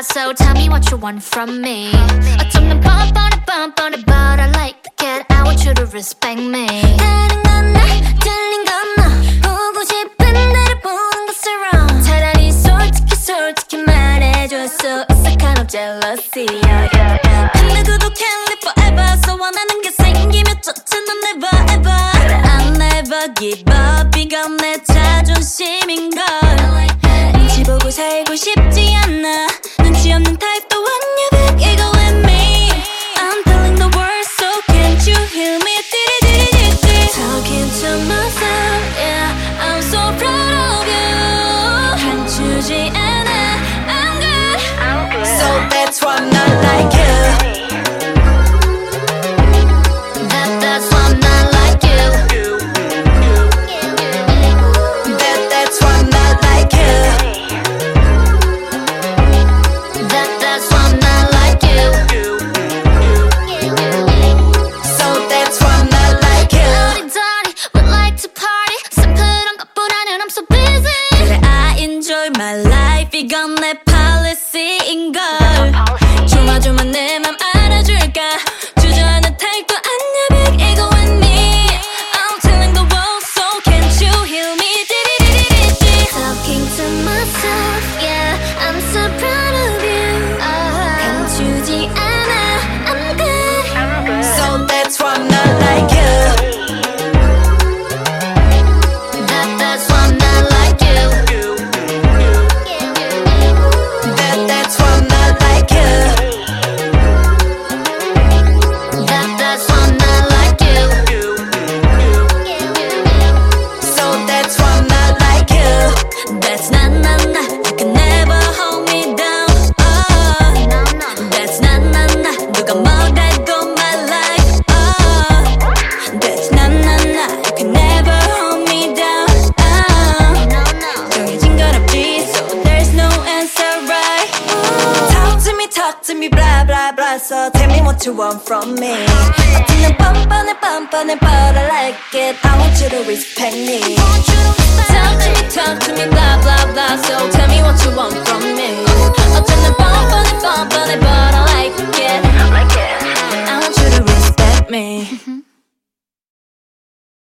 so tell me what you want from me. 어쩌면 뻔뻔해 but I like it. I want you to respect me. 다른 건 나, 틀린 건 너. 보고 싶은 대로 보는 것을 wrong. 차라리 솔직히 말해줄 수 있어 kind of jealousy. 근데 구독해 live forever. So 원하는 게 생기면 쫓아는 never ever. I'll never give up. 이건 내 자존심인걸. 눈치 보고 살고 싶지 않아. 눈치 없는 타입도 완벽. 이거 with me. I'm telling the world, so can't you hear me? Talking to myself, yeah. I'm so proud of you. 감추지 않아. I'm good. So that's why I'm not like you. That's why I'm not like you. That's why I'm not like you. That's why I'm not like you. So that's why I'm not like you. 어리더리 would like to party. simple 것보다는 I'm so busy. 그래 I enjoy my life. 이건 내 policy인걸. 조마조마 내 맘 알아줄까. 주저하는 타입도 아니야. big ego with me. I'm telling the world, so can't you hear me? Talking to myself, yeah. I'm so proud of you. 감추지 않아. I'm good. So that's why I'm not like you. That's why I'm not like you. That's why I'm not like you. That's why I'm not like you. So that's why I'm not like you. That's not. You can never hold me down. That's not. 누가 뭐래도 my life. That's not. You can never hold me down. 정해진 건 없지, so there's no answer right. Talk to me, blah blah blah. So tell me what you want from me. 어쩌면 뻔뻔해, but I like it. I want you to respect me. Talk to me, blah blah blah. So tell me what you want from me. 어쩌면 뻔뻔해, but